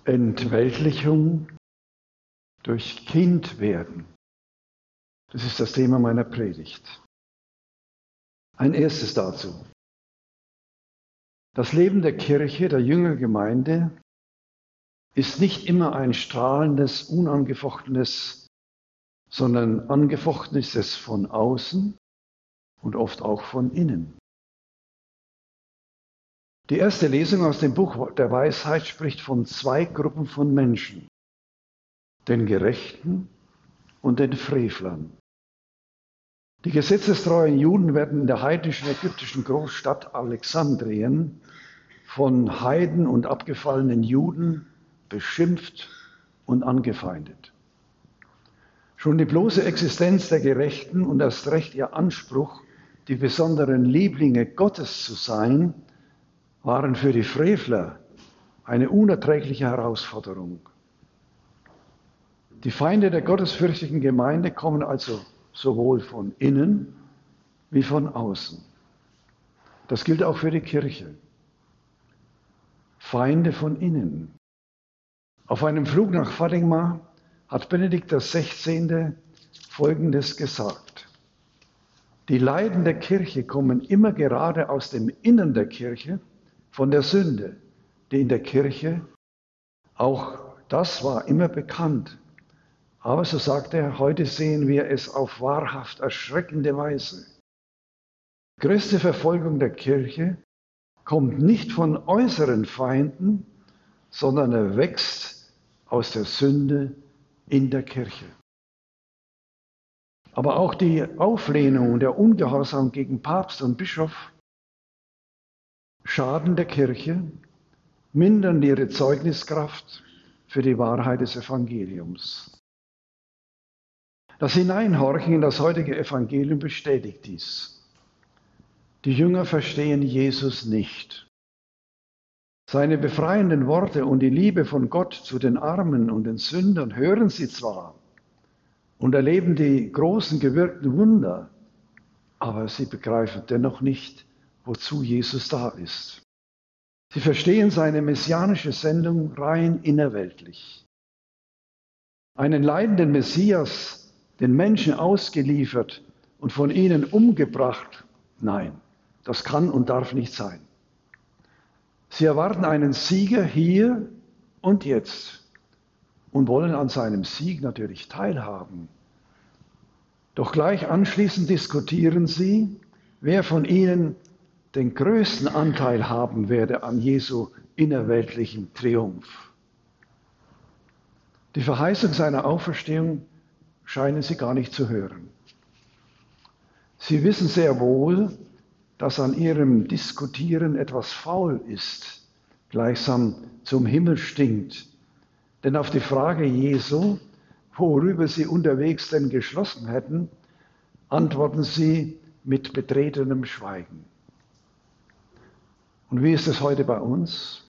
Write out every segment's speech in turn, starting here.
Entweltlichung durch Kindwerden. Das ist das Thema meiner Predigt. Ein erstes dazu. Das Leben der Kirche, der Jüngergemeinde, ist nicht immer ein strahlendes, unangefochtenes, sondern angefochten ist es von außen und oft auch von innen. Die erste Lesung aus dem Buch der Weisheit spricht von zwei Gruppen von Menschen, den Gerechten und den Frevlern. Die gesetzestreuen Juden werden in der heidnischen ägyptischen Großstadt Alexandrien von Heiden und abgefallenen Juden beschimpft und angefeindet. Schon die bloße Existenz der Gerechten und erst recht ihr Anspruch, die besonderen Lieblinge Gottes zu sein, waren für die Frevler eine unerträgliche Herausforderung. Die Feinde der gottesfürchtigen Gemeinde kommen also sowohl von innen wie von außen. Das gilt auch für die Kirche. Feinde von innen. Auf einem Flug nach Fatima hat Benedikt XVI. Folgendes gesagt: Die Leiden der Kirche kommen immer gerade aus dem Innern der Kirche, von der Sünde, die in der Kirche, auch das war immer bekannt. Aber so sagt er, heute sehen wir es auf wahrhaft erschreckende Weise. Die größte Verfolgung der Kirche kommt nicht von äußeren Feinden, sondern er wächst aus der Sünde in der Kirche. Aber auch die Auflehnung und der Ungehorsam gegen Papst und Bischof schaden der Kirche, mindern ihre Zeugniskraft für die Wahrheit des Evangeliums. Das Hineinhorchen in das heutige Evangelium bestätigt dies. Die Jünger verstehen Jesus nicht. Seine befreienden Worte und die Liebe von Gott zu den Armen und den Sündern hören sie zwar und erleben die großen gewirkten Wunder, aber sie begreifen dennoch nicht, wozu Jesus da ist. Sie verstehen seine messianische Sendung rein innerweltlich. Einen leidenden Messias, den Menschen ausgeliefert und von ihnen umgebracht, nein, das kann und darf nicht sein. Sie erwarten einen Sieger hier und jetzt und wollen an seinem Sieg natürlich teilhaben. Doch gleich anschließend diskutieren sie, wer von ihnen den größten Anteil haben werde an Jesu innerweltlichem Triumph. Die Verheißung seiner Auferstehung scheinen sie gar nicht zu hören. Sie wissen sehr wohl, dass an ihrem Diskutieren etwas faul ist, gleichsam zum Himmel stinkt. Denn auf die Frage Jesu, worüber sie unterwegs denn geschlossen hätten, antworten sie mit betretenem Schweigen. Und wie ist es heute bei uns?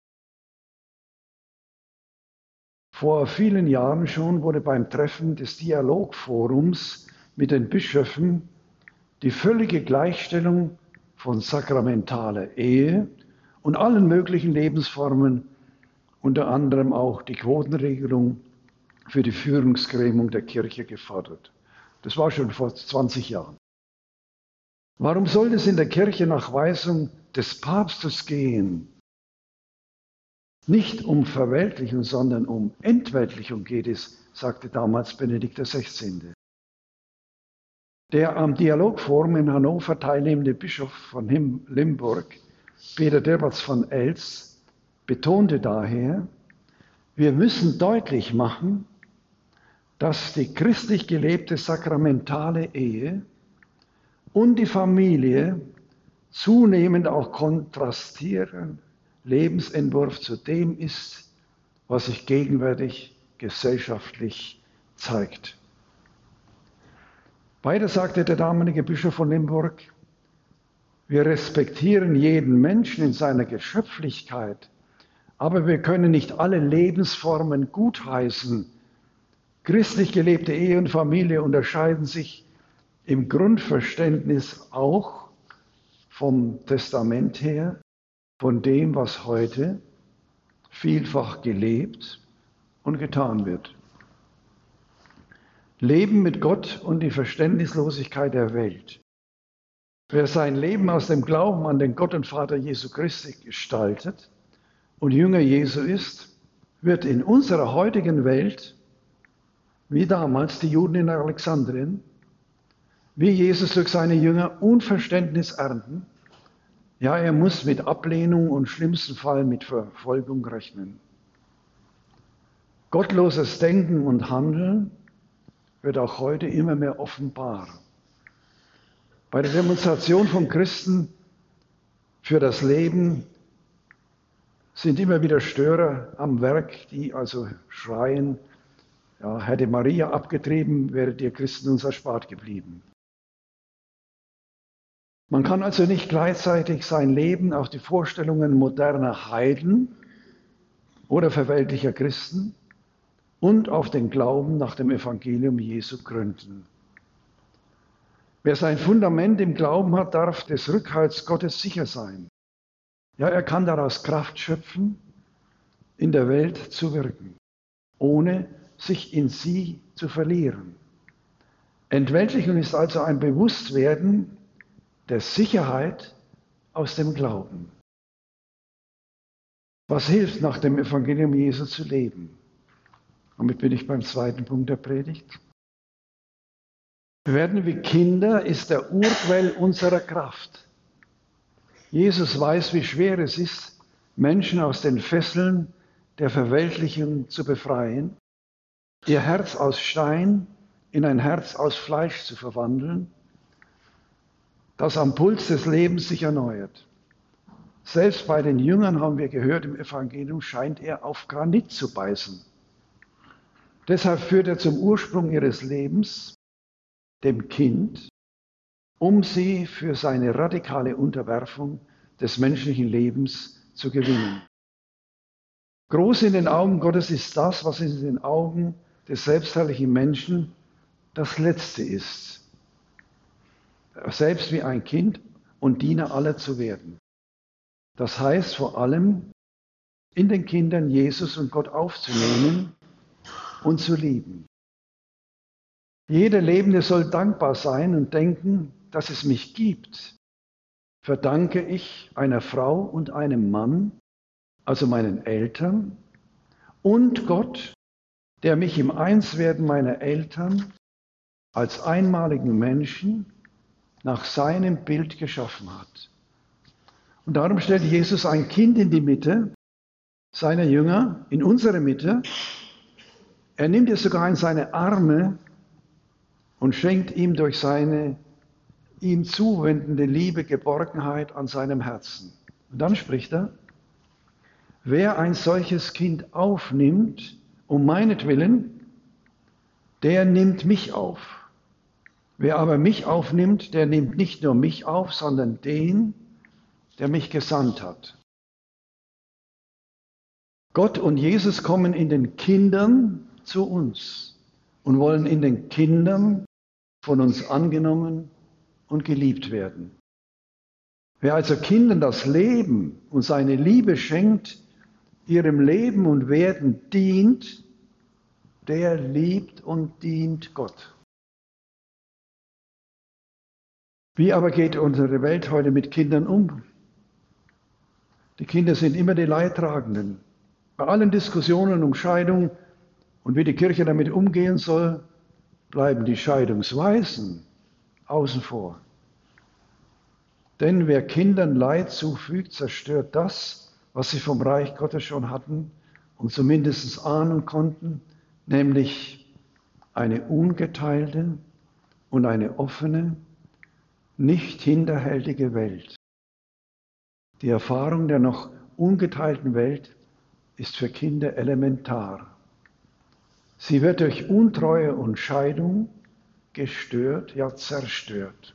Vor vielen Jahren schon wurde beim Treffen des Dialogforums mit den Bischöfen die völlige Gleichstellung von sakramentaler Ehe und allen möglichen Lebensformen, unter anderem auch die Quotenregelung für die Führungsgremien der Kirche gefordert. Das war schon vor 20 Jahren. Warum soll es in der Kirche nach Weisung des Papstes gehen? Nicht um Verweltlichung, sondern um Entweltlichung geht es, sagte damals Benedikt XVI. Der am Dialogforum in Hannover teilnehmende Bischof von Limburg, Peter Derbatz von Elst, betonte daher, wir müssen deutlich machen, dass die christlich gelebte sakramentale Ehe und die Familie zunehmend auch kontrastieren Lebensentwurf zu dem ist, was sich gegenwärtig gesellschaftlich zeigt. Weiter sagte der damalige Bischof von Limburg, wir respektieren jeden Menschen in seiner Geschöpflichkeit, aber wir können nicht alle Lebensformen gutheißen. Christlich gelebte Ehe und Familie unterscheiden sich im Grundverständnis auch vom Testament her, von dem, was heute vielfach gelebt und getan wird. Leben mit Gott und die Verständnislosigkeit der Welt. Wer sein Leben aus dem Glauben an den Gott und Vater Jesu Christi gestaltet und Jünger Jesu ist, wird in unserer heutigen Welt, wie damals die Juden in Alexandrien, wie Jesus durch seine Jünger Unverständnis ernten. Ja, er muss mit Ablehnung und schlimmsten Fall mit Verfolgung rechnen. Gottloses Denken und Handeln wird auch heute immer mehr offenbar. Bei der Demonstration von Christen für das Leben sind immer wieder Störer am Werk, die also schreien, ja, hätte Maria abgetrieben, wäret ihr Christen uns erspart geblieben. Man kann also nicht gleichzeitig sein Leben auf die Vorstellungen moderner Heiden oder verweltlicher Christen und auf den Glauben nach dem Evangelium Jesu gründen. Wer sein Fundament im Glauben hat, darf des Rückhalts Gottes sicher sein. Ja, er kann daraus Kraft schöpfen, in der Welt zu wirken, ohne sich in sie zu verlieren. Entweltlichung ist also ein Bewusstwerden der Sicherheit aus dem Glauben. Was hilft, nach dem Evangelium Jesu zu leben? Damit bin ich beim zweiten Punkt der Predigt. Werden wie Kinder ist der Urquell unserer Kraft. Jesus weiß, wie schwer es ist, Menschen aus den Fesseln der Verweltlichung zu befreien, ihr Herz aus Stein in ein Herz aus Fleisch zu verwandeln, das am Puls des Lebens sich erneuert. Selbst bei den Jüngern, haben wir gehört im Evangelium, scheint er auf Granit zu beißen. Deshalb führt er zum Ursprung ihres Lebens, dem Kind, um sie für seine radikale Unterwerfung des menschlichen Lebens zu gewinnen. Groß in den Augen Gottes ist das, was in den Augen des selbstherrlichen Menschen das Letzte ist. Selbst wie ein Kind und Diener aller zu werden. Das heißt vor allem, in den Kindern Jesus und Gott aufzunehmen und zu lieben. Jeder Lebende soll dankbar sein und denken, dass es mich gibt, verdanke ich einer Frau und einem Mann, also meinen Eltern, und Gott, der mich im Einswerden meiner Eltern als einmaligen Menschen nach seinem Bild geschaffen hat. Und darum stellt Jesus ein Kind in die Mitte seiner Jünger, in unsere Mitte. Er nimmt es sogar in seine Arme und schenkt ihm durch seine ihm zuwendende Liebe Geborgenheit an seinem Herzen. Und dann spricht er, wer ein solches Kind aufnimmt, um meinetwillen, der nimmt mich auf. Wer aber mich aufnimmt, der nimmt nicht nur mich auf, sondern den, der mich gesandt hat. Gott und Jesus kommen in den Kindern zu uns und wollen in den Kindern von uns angenommen und geliebt werden. Wer also Kindern das Leben und seine Liebe schenkt, ihrem Leben und Werden dient, der liebt und dient Gott. Wie aber geht unsere Welt heute mit Kindern um? Die Kinder sind immer die Leidtragenden. Bei allen Diskussionen um Scheidung und wie die Kirche damit umgehen soll, bleiben die Scheidungsweisen außen vor. Denn wer Kindern Leid zufügt, zerstört das, was sie vom Reich Gottes schon hatten und zumindest ahnen konnten, nämlich eine ungeteilte und eine offene, nicht hinterhältige Welt. Die Erfahrung der noch ungeteilten Welt ist für Kinder elementar. Sie wird durch Untreue und Scheidung gestört, ja zerstört.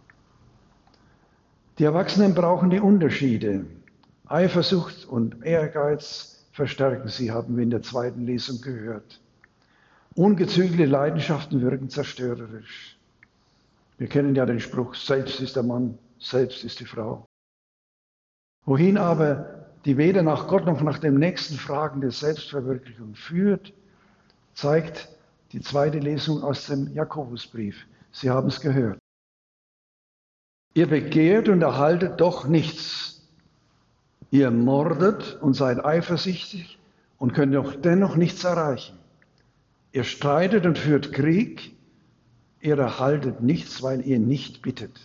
Die Erwachsenen brauchen die Unterschiede. Eifersucht und Ehrgeiz verstärken sie, haben wir in der zweiten Lesung gehört. Ungezügelte Leidenschaften wirken zerstörerisch. Wir kennen ja den Spruch, selbst ist der Mann, selbst ist die Frau. Wohin aber die weder nach Gott noch nach dem nächsten Fragen der Selbstverwirklichung führt, zeigt die zweite Lesung aus dem Jakobusbrief. Sie haben es gehört. Ihr begehrt und erhaltet doch nichts. Ihr mordet und seid eifersüchtig und könnt doch dennoch nichts erreichen. Ihr streitet und führt Krieg, ihr erhaltet nichts, weil ihr nicht bittet.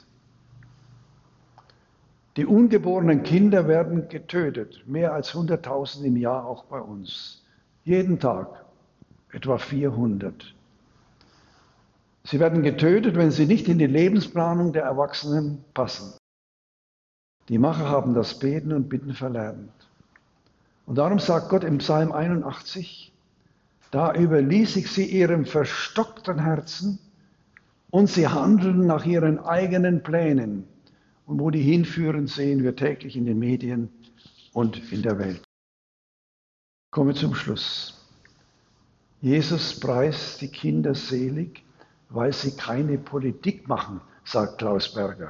Die ungeborenen Kinder werden getötet, mehr als 100.000 im Jahr auch bei uns. Jeden Tag etwa 400. Sie werden getötet, wenn sie nicht in die Lebensplanung der Erwachsenen passen. Die Macher haben das Beten und Bitten verlernt. Und darum sagt Gott im Psalm 81, da überließ ich sie ihrem verstockten Herzen und sie handeln nach ihren eigenen Plänen. Und wo die hinführen, sehen wir täglich in den Medien und in der Welt. Kommen wir zum Schluss. Jesus preist die Kinder selig, weil sie keine Politik machen, sagt Klaus Berger.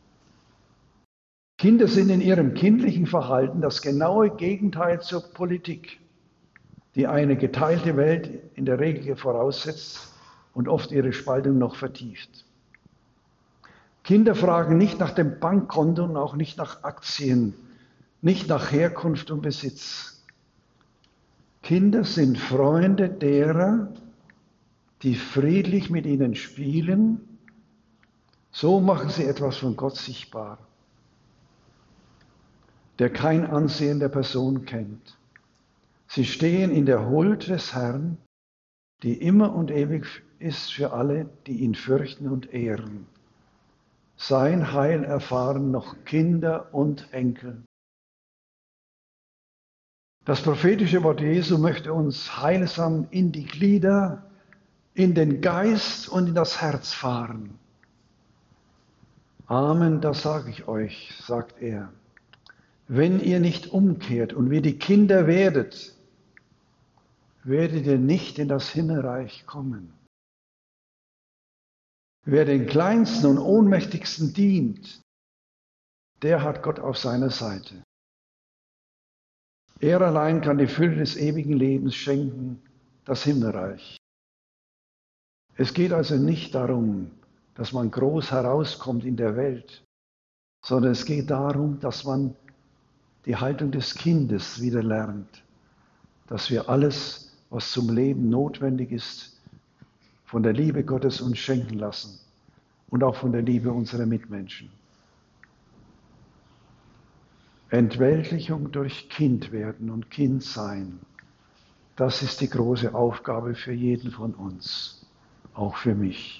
Kinder sind in ihrem kindlichen Verhalten das genaue Gegenteil zur Politik, die eine geteilte Welt in der Regel voraussetzt und oft ihre Spaltung noch vertieft. Kinder fragen nicht nach dem Bankkonto und auch nicht nach Aktien, nicht nach Herkunft und Besitz. Kinder sind Freunde derer, die friedlich mit ihnen spielen. So machen sie etwas von Gott sichtbar, der kein Ansehen der Person kennt. Sie stehen in der Huld des Herrn, die immer und ewig ist für alle, die ihn fürchten und ehren. Sein Heil erfahren noch Kinder und Enkel. Das prophetische Wort Jesu möchte uns heilsam in die Glieder, in den Geist und in das Herz fahren. Amen, das sage ich euch, sagt er. Wenn ihr nicht umkehrt und wie die Kinder werdet, werdet ihr nicht in das Himmelreich kommen. Wer den Kleinsten und Ohnmächtigsten dient, der hat Gott auf seiner Seite. Er allein kann die Fülle des ewigen Lebens schenken, das Himmelreich. Es geht also nicht darum, dass man groß herauskommt in der Welt, sondern es geht darum, dass man die Haltung des Kindes wieder lernt, dass wir alles, was zum Leben notwendig ist, von der Liebe Gottes uns schenken lassen und auch von der Liebe unserer Mitmenschen. Entweltlichung durch Kindwerden und Kindsein, das ist die große Aufgabe für jeden von uns, auch für mich.